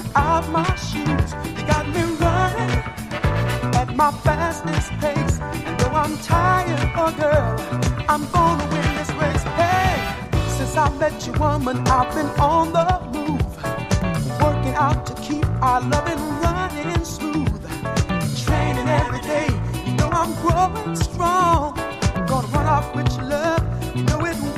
out my shoes. You got me running at my fastest pace. And though I'm tired, oh girl, I'm gonna win this race. Hey, since I met you, woman, I've been on the move, working out to keep our loving running smooth. Training every day, you know I'm growing strong. Gonna run off with your love, you know it